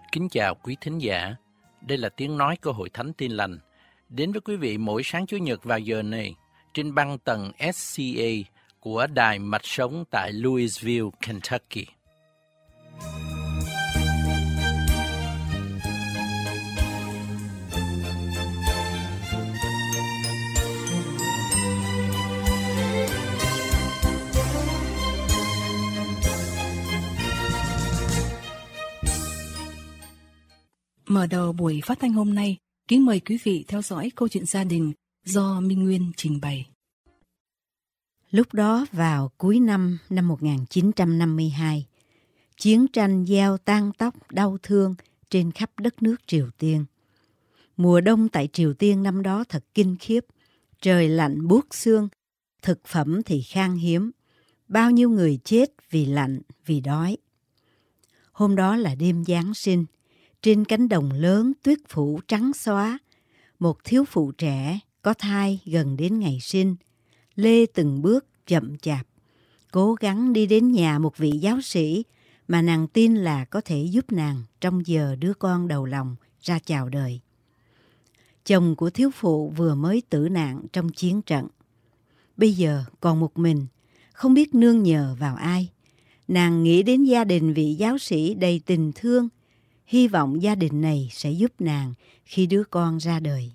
Kính chào quý thính giả, đây là tiếng nói của Hội Thánh Tin Lành, đến với quý vị mỗi sáng Chủ nhật vào giờ này, trên băng tần SCA của Đài Mạch Sống tại Louisville, Kentucky. Mở đầu buổi phát thanh hôm nay, kính mời quý vị theo dõi câu chuyện gia đình do Minh Nguyên trình bày. Lúc đó vào cuối năm 1952, chiến tranh gieo tang tóc đau thương trên khắp đất nước Triều Tiên. Mùa đông tại Triều Tiên năm đó thật kinh khiếp, trời lạnh buốt xương, thực phẩm thì khan hiếm, bao nhiêu người chết vì lạnh, vì đói. Hôm đó là đêm Giáng sinh. Trên cánh đồng lớn tuyết phủ trắng xóa, một thiếu phụ trẻ có thai gần đến ngày sinh, lê từng bước chậm chạp, cố gắng đi đến nhà một vị giáo sĩ mà nàng tin là có thể giúp nàng trong giờ đứa con đầu lòng ra chào đời. Chồng của thiếu phụ vừa mới tử nạn trong chiến trận. Bây giờ còn một mình, không biết nương nhờ vào ai. Nàng nghĩ đến gia đình vị giáo sĩ đầy tình thương, hy vọng gia đình này sẽ giúp nàng khi đứa con ra đời.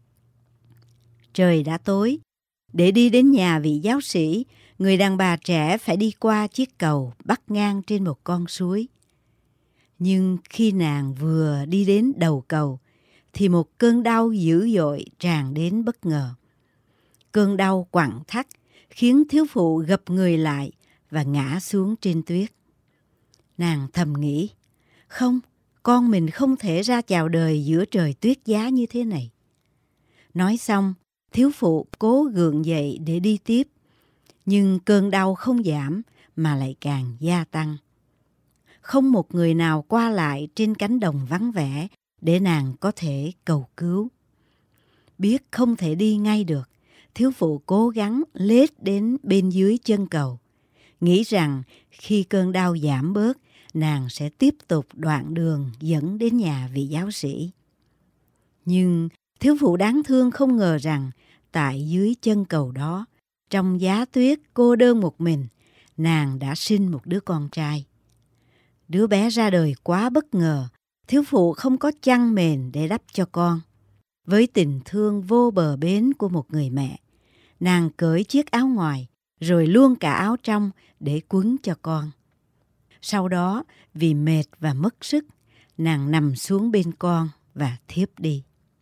Trời đã tối. Để đi đến nhà vị giáo sĩ, người đàn bà trẻ phải đi qua chiếc cầu bắc ngang trên một con suối. Nhưng khi nàng vừa đi đến đầu cầu, thì một cơn đau dữ dội tràn đến bất ngờ. Cơn đau quặn thắt khiến thiếu phụ gập người lại và ngã xuống trên tuyết. Nàng thầm nghĩ, không, con mình không thể ra chào đời giữa trời tuyết giá như thế này. Nói xong, thiếu phụ cố gượng dậy để đi tiếp, nhưng cơn đau không giảm mà lại càng gia tăng. Không một người nào qua lại trên cánh đồng vắng vẻ để nàng có thể cầu cứu. Biết không thể đi ngay được, thiếu phụ cố gắng lết đến bên dưới chân cầu, nghĩ rằng khi cơn đau giảm bớt, nàng sẽ tiếp tục đoạn đường dẫn đến nhà vị giáo sĩ. Nhưng thiếu phụ đáng thương không ngờ rằng tại dưới chân cầu đó, trong giá tuyết cô đơn một mình, nàng đã sinh một đứa con trai. Đứa bé ra đời quá bất ngờ, thiếu phụ không có chăn mền để đắp cho con. Với tình thương vô bờ bến của một người mẹ, nàng cởi chiếc áo ngoài rồi luôn cả áo trong để quấn cho con. Sau đó, vì mệt và mất sức, nàng nằm xuống bên con và thiếp đi.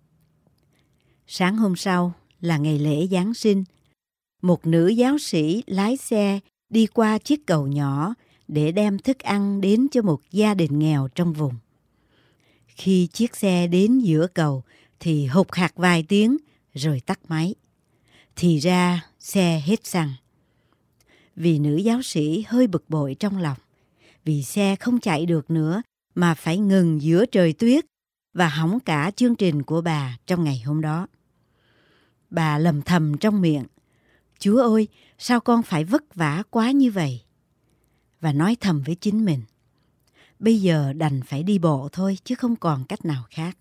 Sáng hôm sau là ngày lễ Giáng sinh. Một nữ giáo sĩ lái xe đi qua chiếc cầu nhỏ để đem thức ăn đến cho một gia đình nghèo trong vùng. Khi chiếc xe đến giữa cầu thì hụt hạc vài tiếng rồi tắt máy. Thì ra xe hết xăng. Vì nữ giáo sĩ hơi bực bội trong lòng, vì xe không chạy được nữa mà phải ngừng giữa trời tuyết và hỏng cả chương trình của bà trong ngày hôm đó. Bà lầm thầm trong miệng, Chúa ơi, sao con phải vất vả quá như vậy? Và nói thầm với chính mình, bây giờ đành phải đi bộ thôi chứ không còn cách nào khác.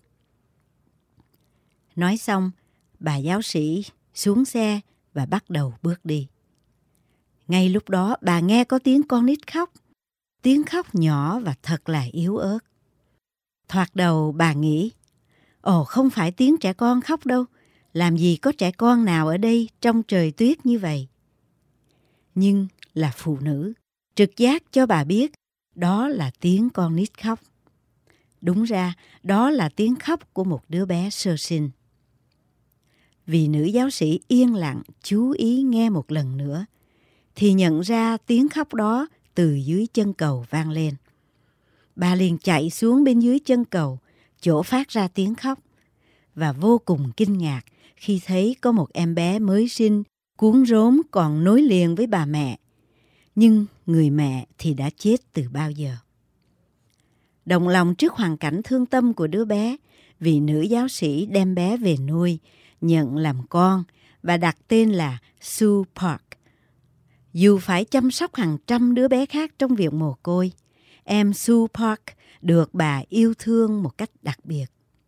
Nói xong, bà giáo sĩ xuống xe và bắt đầu bước đi. Ngay lúc đó bà nghe có tiếng con nít khóc. Tiếng khóc nhỏ và thật là yếu ớt. Thoạt đầu bà nghĩ, không phải tiếng trẻ con khóc đâu, làm gì có trẻ con nào ở đây trong trời tuyết như vậy. Nhưng là phụ nữ, trực giác cho bà biết đó là tiếng con nít khóc. Đúng ra, đó là tiếng khóc của một đứa bé sơ sinh. Vì nữ giáo sĩ yên lặng chú ý nghe một lần nữa, thì nhận ra tiếng khóc đó từ dưới chân cầu vang lên. Bà liền chạy xuống bên dưới chân cầu, chỗ phát ra tiếng khóc, và vô cùng kinh ngạc khi thấy có một em bé mới sinh cuống rốn còn nối liền với bà mẹ. Nhưng người mẹ thì đã chết từ bao giờ. Động lòng trước hoàn cảnh thương tâm của đứa bé, vị nữ giáo sĩ đem bé về nuôi, nhận làm con và đặt tên là Sue Park. Dù phải chăm sóc hàng trăm đứa bé khác trong viện mồ côi, em Sue Park được bà yêu thương một cách đặc biệt.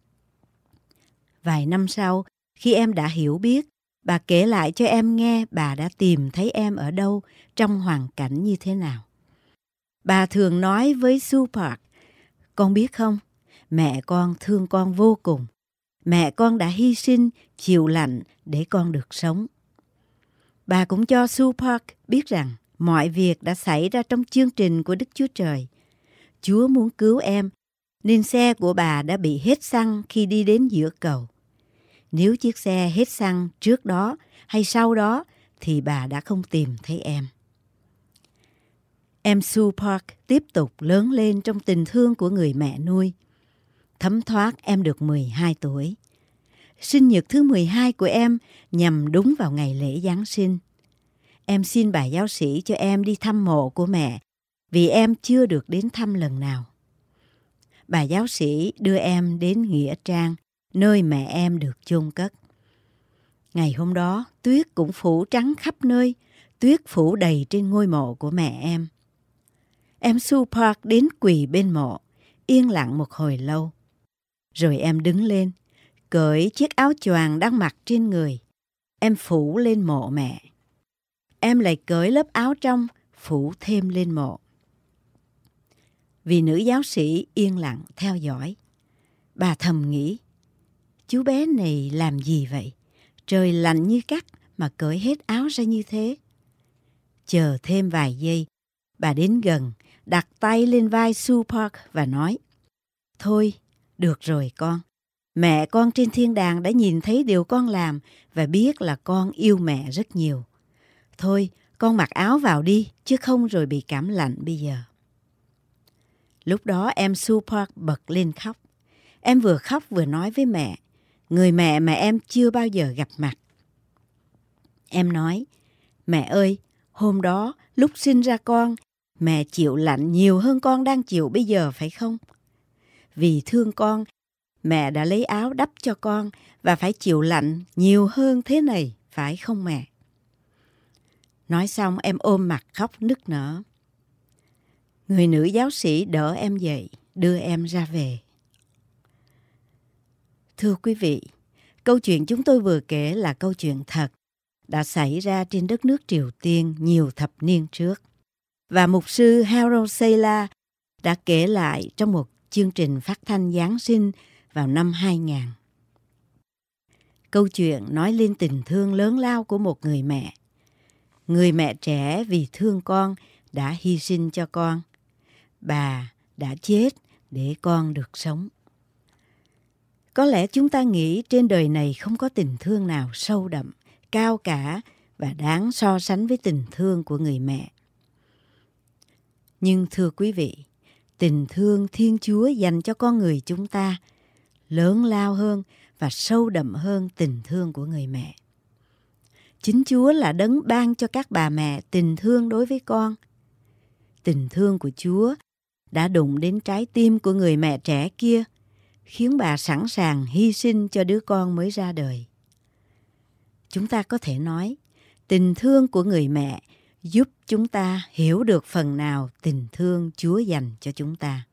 Vài năm sau, khi em đã hiểu biết, bà kể lại cho em nghe bà đã tìm thấy em ở đâu, trong hoàn cảnh như thế nào. Bà thường nói với Sue Park, con biết không, mẹ con thương con vô cùng. Mẹ con đã hy sinh, chịu lạnh để con được sống. Bà cũng cho Sue Park biết rằng mọi việc đã xảy ra trong chương trình của Đức Chúa Trời. Chúa muốn cứu em, nên xe của bà đã bị hết xăng khi đi đến giữa cầu. Nếu chiếc xe hết xăng trước đó hay sau đó thì bà đã không tìm thấy em. Em Sue Park tiếp tục lớn lên trong tình thương của người mẹ nuôi. Thấm thoát em được 12 tuổi. Sinh nhật thứ 12 của em nhằm đúng vào ngày lễ Giáng sinh. Em xin bà giáo sĩ cho em đi thăm mộ của mẹ vì em chưa được đến thăm lần nào. Bà giáo sĩ đưa em đến Nghĩa Trang, nơi mẹ em được chôn cất. Ngày hôm đó, tuyết cũng phủ trắng khắp nơi, tuyết phủ đầy trên ngôi mộ của mẹ em. Em Sue Park đến quỳ bên mộ, yên lặng một hồi lâu. Rồi em đứng lên, cởi chiếc áo choàng đang mặc trên người. Em phủ lên mộ mẹ. Em lại cởi lớp áo trong, phủ thêm lên mộ. Vì nữ giáo sĩ yên lặng theo dõi. Bà thầm nghĩ, chú bé này làm gì vậy? Trời lạnh như cắt mà cởi hết áo ra như thế. Chờ thêm vài giây, bà đến gần, đặt tay lên vai Sue Park và nói, thôi, được rồi con. Mẹ con trên thiên đàng đã nhìn thấy điều con làm và biết là con yêu mẹ rất nhiều. Thôi, con mặc áo vào đi, chứ không rồi bị cảm lạnh bây giờ. Lúc đó em Sue Park bật lên khóc. Em vừa khóc vừa nói với mẹ, người mẹ mà em chưa bao giờ gặp mặt. Em nói, mẹ ơi, hôm đó lúc sinh ra con, mẹ chịu lạnh nhiều hơn con đang chịu bây giờ phải không? Vì thương con, mẹ đã lấy áo đắp cho con và phải chịu lạnh nhiều hơn thế này, phải không mẹ? Nói xong em ôm mặt khóc nức nở. Người nữ giáo sĩ đỡ em dậy, đưa em ra về. Thưa quý vị, câu chuyện chúng tôi vừa kể là câu chuyện thật, đã xảy ra trên đất nước Triều Tiên nhiều thập niên trước. Và mục sư Harold Seiler đã kể lại trong một chương trình phát thanh Giáng sinh vào năm 2000. Câu chuyện nói lên tình thương lớn lao của một người mẹ. Người mẹ trẻ vì thương con đã hy sinh cho con. Bà đã chết để con được sống. Có lẽ chúng ta nghĩ trên đời này không có tình thương nào sâu đậm, cao cả và đáng so sánh với tình thương của người mẹ. Nhưng thưa quý vị, tình thương Thiên Chúa dành cho con người chúng ta lớn lao hơn và sâu đậm hơn tình thương của người mẹ. Chính Chúa là đấng ban cho các bà mẹ tình thương đối với con. Tình thương của Chúa đã đụng đến trái tim của người mẹ trẻ kia, khiến bà sẵn sàng hy sinh cho đứa con mới ra đời. Chúng ta có thể nói, tình thương của người mẹ giúp chúng ta hiểu được phần nào tình thương Chúa dành cho chúng ta.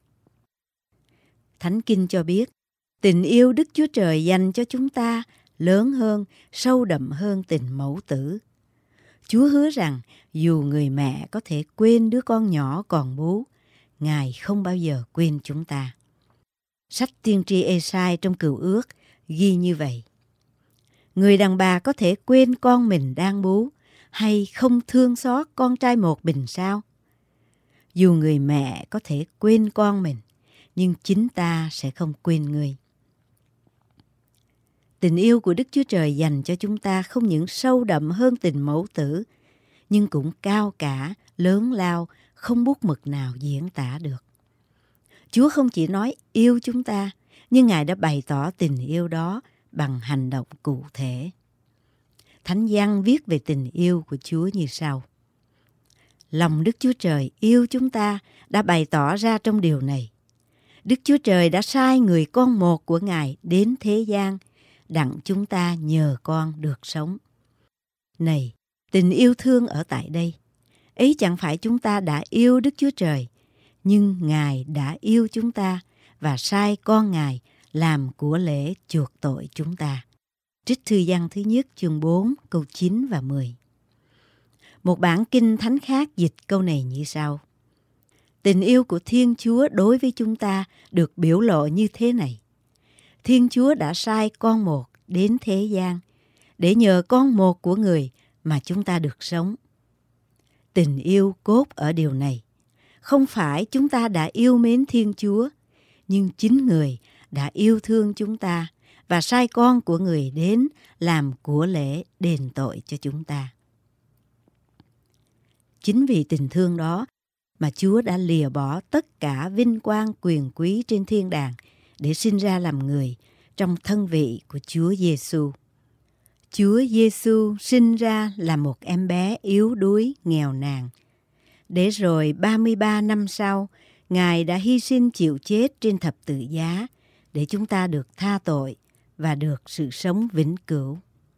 Thánh Kinh cho biết, tình yêu Đức Chúa Trời dành cho chúng ta lớn hơn, sâu đậm hơn tình mẫu tử. Chúa hứa rằng dù người mẹ có thể quên đứa con nhỏ còn bú, Ngài không bao giờ quên chúng ta. Sách tiên tri Ê-sai trong Cựu Ước ghi như vậy. Người đàn bà có thể quên con mình đang bú hay không thương xót con trai một mình sao? Dù người mẹ có thể quên con mình, nhưng chính ta sẽ không quên người. Tình yêu của Đức Chúa Trời dành cho chúng ta không những sâu đậm hơn tình mẫu tử, nhưng cũng cao cả, lớn lao, không bút mực nào diễn tả được. Chúa không chỉ nói yêu chúng ta, nhưng Ngài đã bày tỏ tình yêu đó bằng hành động cụ thể. Thánh Giăng viết về tình yêu của Chúa như sau. Lòng Đức Chúa Trời yêu chúng ta đã bày tỏ ra trong điều này. Đức Chúa Trời đã sai người con một của Ngài đến thế gian, đặng chúng ta nhờ con được sống. Này, tình yêu thương ở tại đây. Ấy chẳng phải chúng ta đã yêu Đức Chúa Trời, nhưng Ngài đã yêu chúng ta và sai con Ngài làm của lễ chuộc tội chúng ta. Trích thư Giăng thứ nhất chương 4 câu 9 và 10. Một bản kinh thánh khác dịch câu này như sau: Tình yêu của Thiên Chúa đối với chúng ta được biểu lộ như thế này. Thiên Chúa đã sai con một đến thế gian để nhờ con một của Người mà chúng ta được sống. Tình yêu cốt ở điều này. Không phải chúng ta đã yêu mến Thiên Chúa, nhưng chính Người đã yêu thương chúng ta và sai con của Người đến làm của lễ đền tội cho chúng ta. Chính vì tình thương đó mà Chúa đã lìa bỏ tất cả vinh quang quyền quý trên thiên đàng để sinh ra làm người trong thân vị của Chúa Giêsu. Chúa Giêsu sinh ra là một em bé yếu đuối, nghèo nàn. Để rồi 33 năm sau, Ngài đã hy sinh chịu chết trên thập tự giá để chúng ta được tha tội và được sự sống vĩnh cửu.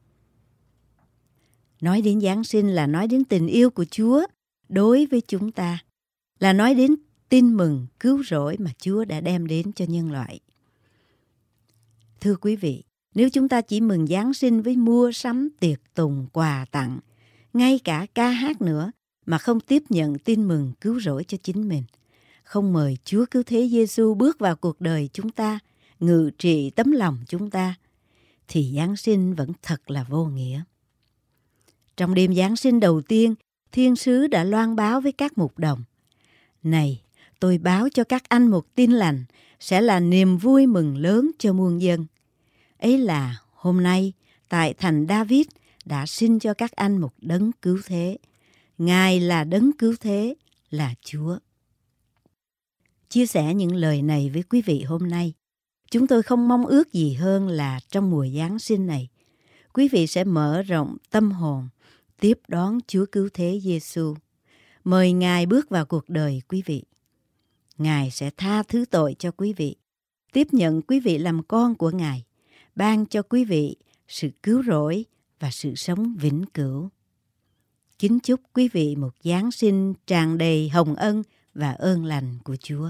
Nói đến Giáng sinh là nói đến tình yêu của Chúa đối với chúng ta, là nói đến tin mừng cứu rỗi mà Chúa đã đem đến cho nhân loại. Thưa quý vị, nếu chúng ta chỉ mừng Giáng sinh với mua sắm, tiệc tùng, quà tặng, ngay cả ca hát nữa, mà không tiếp nhận tin mừng cứu rỗi cho chính mình, không mời Chúa Cứu Thế Giêsu bước vào cuộc đời chúng ta, ngự trị tấm lòng chúng ta, thì Giáng sinh vẫn thật là vô nghĩa. Trong đêm Giáng sinh đầu tiên, thiên sứ đã loan báo với các mục đồng: Này, tôi báo cho các anh một tin lành, sẽ là niềm vui mừng lớn cho muôn dân. Ấy là hôm nay, tại thành David đã sinh cho các anh một đấng cứu thế. Ngài là đấng cứu thế, là Chúa. Chia sẻ những lời này với quý vị hôm nay, chúng tôi không mong ước gì hơn là trong mùa Giáng sinh này, quý vị sẽ mở rộng tâm hồn, tiếp đón Chúa Cứu Thế Giêsu. Mời Ngài bước vào cuộc đời quý vị. Ngài sẽ tha thứ tội cho quý vị, tiếp nhận quý vị làm con của Ngài, ban cho quý vị sự cứu rỗi và sự sống vĩnh cửu. Kính chúc quý vị một Giáng sinh tràn đầy hồng ân và ơn lành của Chúa.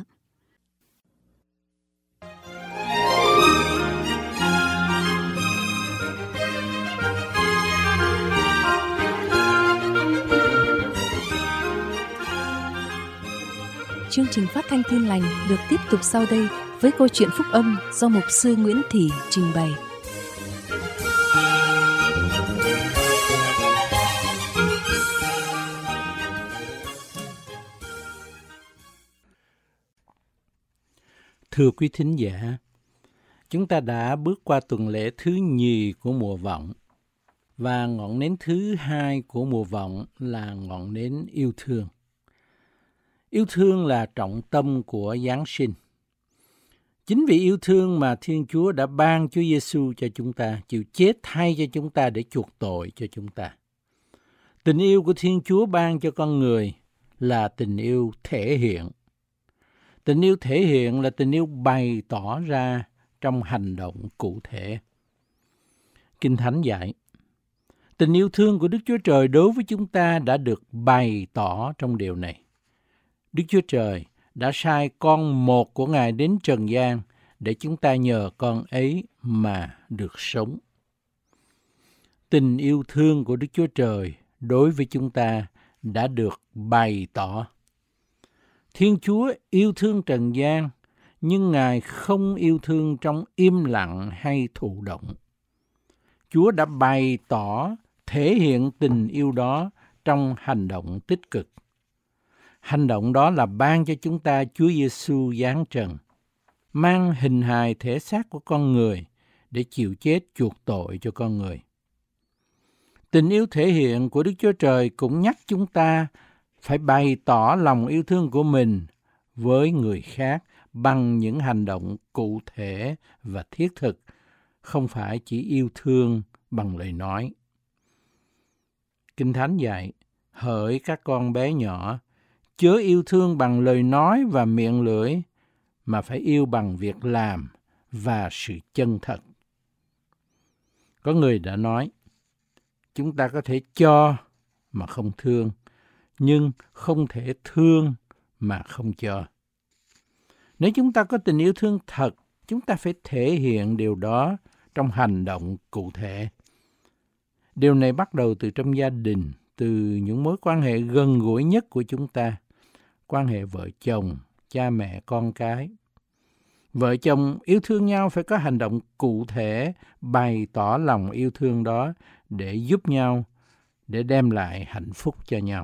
Chương trình phát thanh Tin Lành được tiếp tục sau đây với câu chuyện phúc âm do mục sư Nguyễn Thị trình bày. Thưa quý thính giả, chúng ta đã bước qua tuần lễ thứ nhì của mùa vọng, và ngọn nến thứ hai của mùa vọng là ngọn nến yêu thương. Yêu thương là trọng tâm của Giáng sinh. Chính vì yêu thương mà Thiên Chúa đã ban Chúa Giêsu cho chúng ta, chịu chết thay cho chúng ta để chuộc tội cho chúng ta. Tình yêu của Thiên Chúa ban cho con người là tình yêu thể hiện. Tình yêu thể hiện là tình yêu bày tỏ ra trong hành động cụ thể. Kinh Thánh dạy, tình yêu thương của Đức Chúa Trời đối với chúng ta đã được bày tỏ trong điều này. Đức Chúa Trời đã sai con một của Ngài đến trần gian để chúng ta nhờ con ấy mà được sống. Tình yêu thương của Đức Chúa Trời đối với chúng ta đã được bày tỏ. Thiên Chúa yêu thương trần gian, nhưng Ngài không yêu thương trong im lặng hay thụ động. Chúa đã bày tỏ, thể hiện tình yêu đó trong hành động tích cực. Hành động đó là ban cho chúng ta Chúa Giêsu giáng trần, mang hình hài thể xác của con người để chịu chết chuộc tội cho con người. Tình yêu thể hiện của Đức Chúa Trời cũng nhắc chúng ta phải bày tỏ lòng yêu thương của mình với người khác bằng những hành động cụ thể và thiết thực, không phải chỉ yêu thương bằng lời nói. Kinh Thánh dạy, hỡi các con bé nhỏ, chớ yêu thương bằng lời nói và miệng lưỡi, mà phải yêu bằng việc làm và sự chân thật. Có người đã nói, chúng ta có thể cho mà không thương, nhưng không thể thương mà không cho. Nếu chúng ta có tình yêu thương thật, chúng ta phải thể hiện điều đó trong hành động cụ thể. Điều này bắt đầu từ trong gia đình, từ những mối quan hệ gần gũi nhất của chúng ta, quan hệ vợ chồng, cha mẹ, con cái. Vợ chồng yêu thương nhau phải có hành động cụ thể, bày tỏ lòng yêu thương đó để giúp nhau, để đem lại hạnh phúc cho nhau.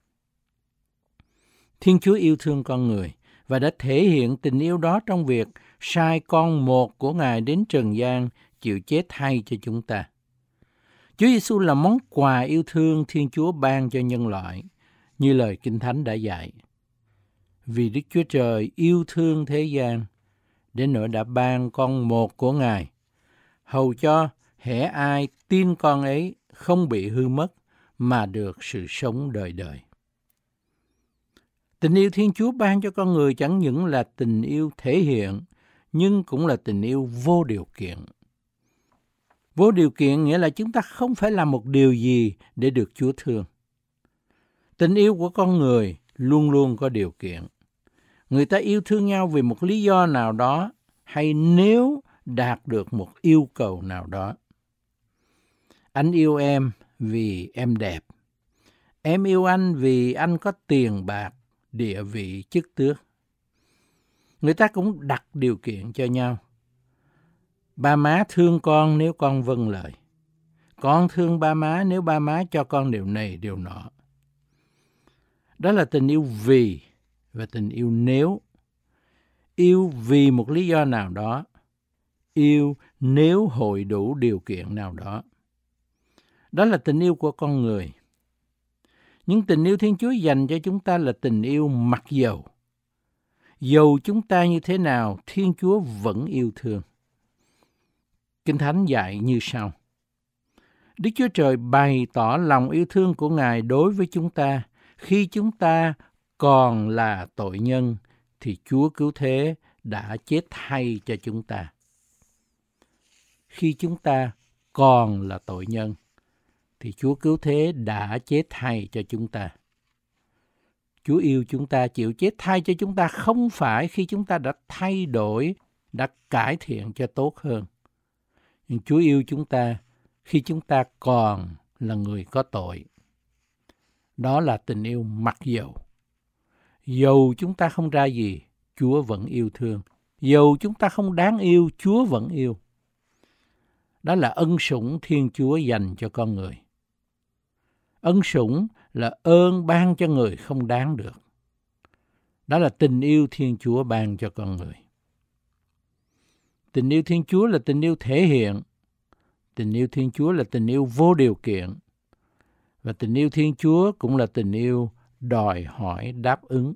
Thiên Chúa yêu thương con người và đã thể hiện tình yêu đó trong việc sai con một của Ngài đến trần gian chịu chết thay cho chúng ta. Chúa Giêsu là món quà yêu thương Thiên Chúa ban cho nhân loại, như lời Kinh Thánh đã dạy. Vì Đức Chúa Trời yêu thương thế gian, đến nỗi đã ban con một của Ngài, hầu cho hễ ai tin con ấy không bị hư mất, mà được sự sống đời đời. Tình yêu Thiên Chúa ban cho con người chẳng những là tình yêu thể hiện, nhưng cũng là tình yêu vô điều kiện. Vô điều kiện nghĩa là chúng ta không phải làm một điều gì để được Chúa thương. Tình yêu của con người luôn luôn có điều kiện. Người ta yêu thương nhau vì một lý do nào đó, hay nếu đạt được một yêu cầu nào đó. Anh yêu em vì em đẹp. Em yêu anh vì anh có tiền bạc, địa vị, chức tước. Người ta cũng đặt điều kiện cho nhau. Ba má thương con nếu con vâng lời. Con thương ba má nếu ba má cho con điều này, điều nọ. Đó là tình yêu vì và tình yêu nếu. Yêu vì một lý do nào đó. Yêu nếu hội đủ điều kiện nào đó. Đó là tình yêu của con người. Nhưng tình yêu Thiên Chúa dành cho chúng ta là tình yêu mặc dầu. Dầu chúng ta như thế nào, Thiên Chúa vẫn yêu thương. Kinh Thánh dạy như sau. Đức Chúa Trời bày tỏ lòng yêu thương của Ngài đối với chúng ta. Khi chúng ta còn là tội nhân, thì Chúa cứu thế đã chết thay cho chúng ta. Khi chúng ta còn là tội nhân, thì Chúa cứu thế đã chết thay cho chúng ta. Chúa yêu chúng ta, chịu chết thay cho chúng ta không phải khi chúng ta đã thay đổi, đã cải thiện cho tốt hơn. Nhưng Chúa yêu chúng ta khi chúng ta còn là người có tội. Đó là tình yêu mặc dầu. Dầu chúng ta không ra gì, Chúa vẫn yêu thương. Dầu chúng ta không đáng yêu, Chúa vẫn yêu. Đó là ân sủng Thiên Chúa dành cho con người. Ân sủng là ơn ban cho người không đáng được. Đó là tình yêu Thiên Chúa ban cho con người. Tình yêu Thiên Chúa là tình yêu thể hiện. Tình yêu Thiên Chúa là tình yêu vô điều kiện. Và tình yêu Thiên Chúa cũng là tình yêu đòi hỏi đáp ứng.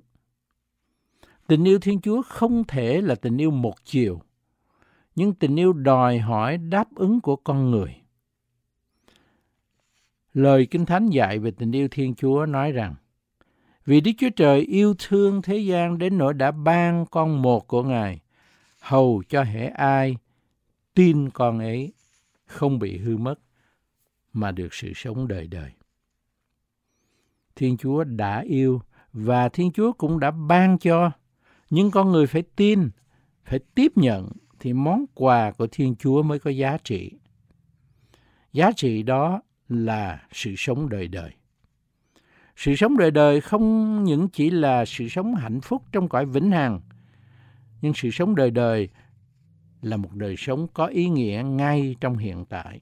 Tình yêu Thiên Chúa không thể là tình yêu một chiều, nhưng tình yêu đòi hỏi đáp ứng của con người. Lời Kinh Thánh dạy về tình yêu Thiên Chúa nói rằng, vì Đức Chúa Trời yêu thương thế gian đến nỗi đã ban con một của Ngài, hầu cho hễ ai tin con ấy không bị hư mất, mà được sự sống đời đời. Thiên Chúa đã yêu và Thiên Chúa cũng đã ban cho, nhưng con người phải tin, phải tiếp nhận thì món quà của Thiên Chúa mới có giá trị. Giá trị đó là sự sống đời đời. Sự sống đời đời không những chỉ là sự sống hạnh phúc trong cõi vĩnh hằng, nhưng sự sống đời đời là một đời sống có ý nghĩa ngay trong hiện tại.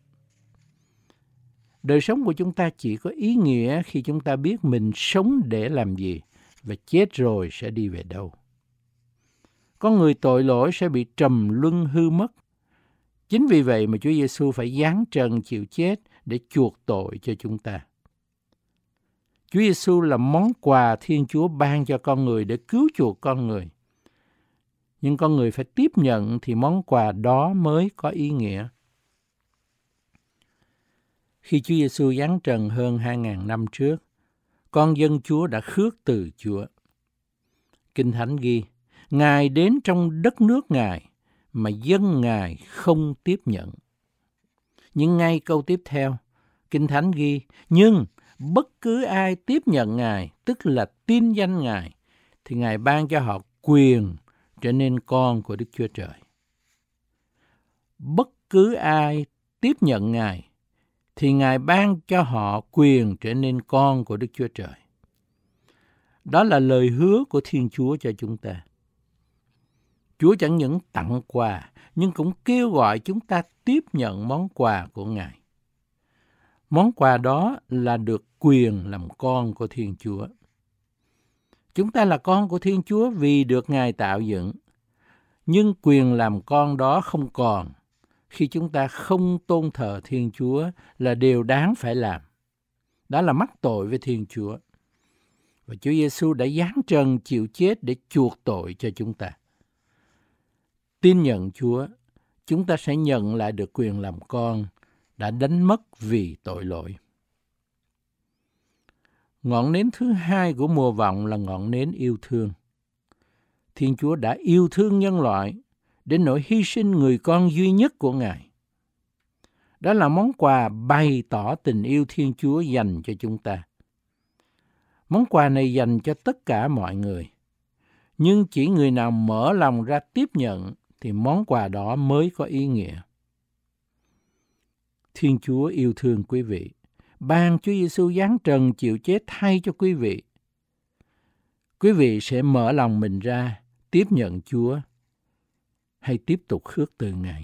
Đời sống của chúng ta chỉ có ý nghĩa khi chúng ta biết mình sống để làm gì và chết rồi sẽ đi về đâu. Con người tội lỗi sẽ bị trầm luân hư mất. Chính vì vậy mà Chúa Giêsu phải giáng trần chịu chết để chuộc tội cho chúng ta. Chúa Giêsu là món quà Thiên Chúa ban cho con người để cứu chuộc con người. Nhưng con người phải tiếp nhận thì món quà đó mới có ý nghĩa. Khi Chúa Giêsu giáng trần hơn 2.000 năm trước, con dân Chúa đã khước từ Chúa. Kinh Thánh ghi, Ngài đến trong đất nước Ngài mà dân Ngài không tiếp nhận. Nhưng ngay câu tiếp theo, Kinh Thánh ghi, nhưng bất cứ ai tiếp nhận Ngài, tức là tin danh Ngài, thì Ngài ban cho họ quyền trở nên con của Đức Chúa Trời. Bất cứ ai tiếp nhận Ngài thì Ngài ban cho họ quyền trở nên con của Đức Chúa Trời. Đó là lời hứa của Thiên Chúa cho chúng ta. Chúa chẳng những tặng quà, nhưng cũng kêu gọi chúng ta tiếp nhận món quà của Ngài. Món quà đó là được quyền làm con của Thiên Chúa. Chúng ta là con của Thiên Chúa vì được Ngài tạo dựng. Nhưng quyền làm con đó không còn khi chúng ta không tôn thờ Thiên Chúa là điều đáng phải làm. Đó là mắc tội với Thiên Chúa. Và Chúa Giêsu đã giáng trần chịu chết để chuộc tội cho chúng ta. Tin nhận Chúa, chúng ta sẽ nhận lại được quyền làm con đã đánh mất vì tội lỗi. Ngọn nến thứ hai của mùa vọng là ngọn nến yêu thương. Thiên Chúa đã yêu thương nhân loại đến nỗi hy sinh người con duy nhất của Ngài. Đó là món quà bày tỏ tình yêu Thiên Chúa dành cho chúng ta. Món quà này dành cho tất cả mọi người. Nhưng chỉ người nào mở lòng ra tiếp nhận thì món quà đó mới có ý nghĩa. Thiên Chúa yêu thương quý vị, ban Chúa Giêsu giáng trần chịu chết thay cho quý vị. Quý vị sẽ mở lòng mình ra tiếp nhận Chúa hay tiếp tục khước từ Ngài.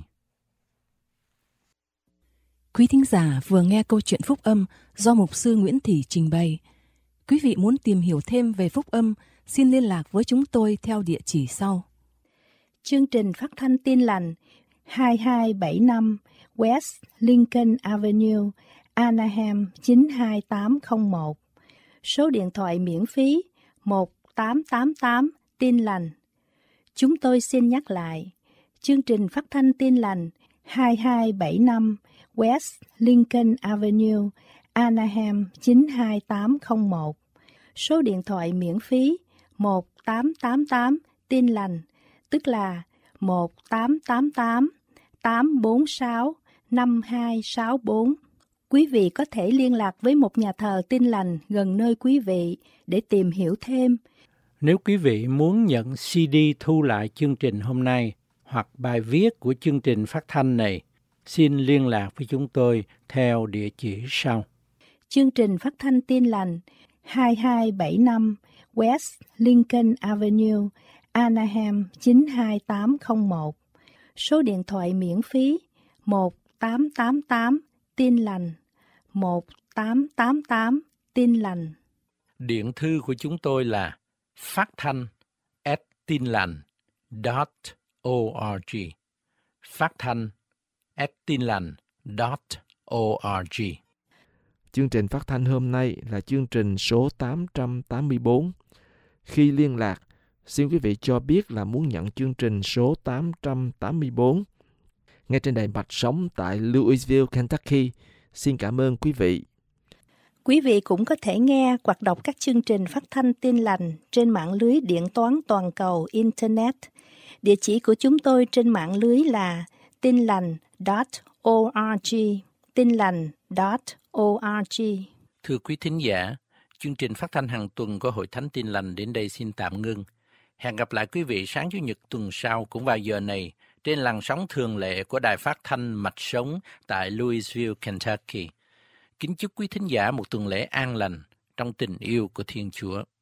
Quý thính giả vừa nghe câu chuyện phúc âm do mục sư Nguyễn Thị trình bày. Quý vị muốn tìm hiểu thêm về phúc âm, xin liên lạc với chúng tôi theo địa chỉ sau. Chương trình phát thanh Tin Lành 2275 West Lincoln Avenue, Anaheim 92801. Số điện thoại miễn phí 1888 Tin Lành. Chúng tôi xin nhắc lại, chương trình phát thanh Tin Lành 2275 West Lincoln Avenue, Anaheim 92801. Số điện thoại miễn phí 1888 Tin Lành, tức là 1888 846 5264. Quý vị có thể liên lạc với một nhà thờ Tin Lành gần nơi quý vị để tìm hiểu thêm. Nếu quý vị muốn nhận CD thu lại chương trình hôm nay hoặc bài viết của chương trình phát thanh này, xin liên lạc với chúng tôi theo địa chỉ sau. Chương trình phát thanh Tin Lành 2275 West Lincoln Avenue, Anaheim 92801. Số điện thoại miễn phí 1888 Tin Lành, 1888 Tin Lành. Điện thư của chúng tôi là phát thanh@tinlành.org. Phát thanh@tinlành.org. Chương trình phát thanh hôm nay là chương trình số 884. Khi liên lạc, xin quý vị cho biết là muốn nhận chương trình số 884. Ngay trên đài Mạch Sống tại Louisville, Kentucky. Xin cảm ơn quý vị. Quý vị cũng có thể nghe hoặc đọc các chương trình phát thanh Tin Lành trên mạng lưới điện toán toàn cầu Internet. Địa chỉ của chúng tôi trên mạng lưới là tinlành.org, tinlành.org. Thưa quý thính giả, chương trình phát thanh hàng tuần của Hội Thánh Tin Lành đến đây xin tạm ngưng. Hẹn gặp lại quý vị sáng Chủ nhật tuần sau cũng vào giờ này trên làn sóng thường lệ của đài phát thanh Mạch Sống tại Louisville, Kentucky. Kính chúc quý thính giả một tuần lễ an lành trong tình yêu của Thiên Chúa.